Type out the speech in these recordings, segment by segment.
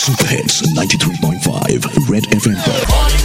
Super hits 93.5 Red FM पर।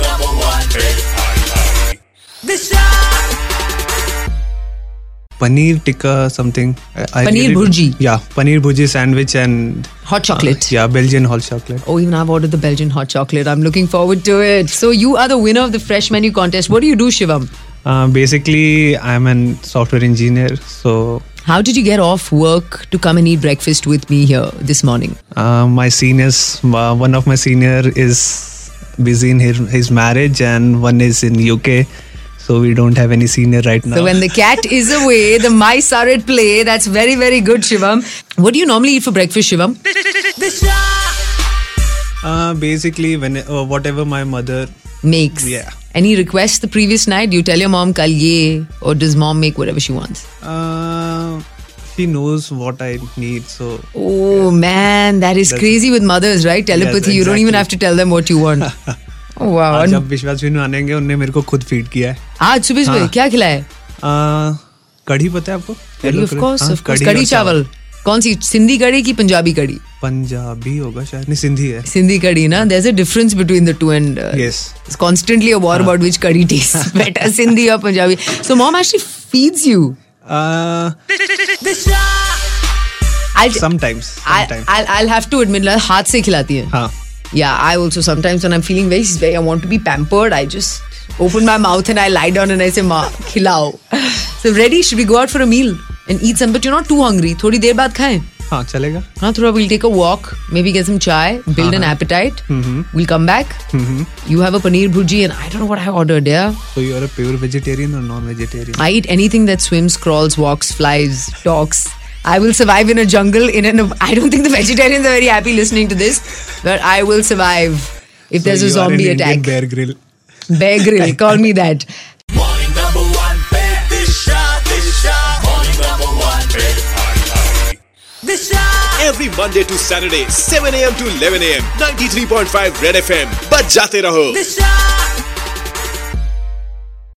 Paneer tikka something. Paneer bhurji. Yeah, paneer bhurji sandwich and Hot chocolate. yeah, Belgian hot chocolate. Oh, even I've ordered the Belgian hot chocolate. I'm looking forward to it. So you are the winner of the Fresh Menu contest. What do you do, Shivam? Basically, I'm a software engineer. So How did you get off work to come and eat breakfast with me here this morning? my seniors, one of my senior is busy in his marriage, and one is in UK. So we don't have any senior right now. So when the cat is away, the mice are at play. That's very, very good, Shivam. What do you normally eat for breakfast, Shivam? Basically, when whatever my mother Makes. Yeah. Any requests the previous night? You tell your mom, kal ye, or does mom make whatever she wants? she knows what I need. So Oh man, that is crazy with mothers, right? Telepathy. Yes, You don't even exactly. have to tell them what you want. Oh wow. आज जब विश्वास भी आनेंगे, उनने मेरे को खुद feed किया है। आज सुबह सुबह क्या खिलाया? कढ़ी पता है आपको? कढ़ी ऑफ कोर्स कढ़ी कढ़ी और चावल. कौन सी सिंधी कढ़ी की पंजाबी कढ़ी? पंजाबी होगा शायद, नहीं सिंधी है। Sindhi curry, na? There's a difference between the two, and Yes. it's constantly a war about which curry tastes better, Sindhi or Punjabi. So mom actually feeds you. Sometimes. I'll have to admit, like, हाथ से खिलाती है. हाँ. Yeah, I also sometimes when I'm feeling very, I want to be pampered, I just open my mouth and I lie down and I say, Ma, khilao. So ready? Should we go out for a meal and eat some? But you're not too hungry. थोड़ी देर बाद खाएं. हाँ चलेगा. हाँ, थोड़ा we'll take a walk, maybe get some chai, build an appetite. We'll come back. You have a paneer bhurji and I don't know what I ordered, yeah? So you are a pure vegetarian or non-vegetarian? I eat anything that swims, crawls, walks, flies, talks. I will survive in a jungle. I don't think the vegetarians are very happy listening to this, but I will survive if there's a zombie attack. Bear Grill. Bear Grill, call me that. Morning number one, Disha. Morning number one, Disha. Every Monday to Saturday, 7 a.m. to 11 a.m. 93.5 Red FM. बज जाते रहो.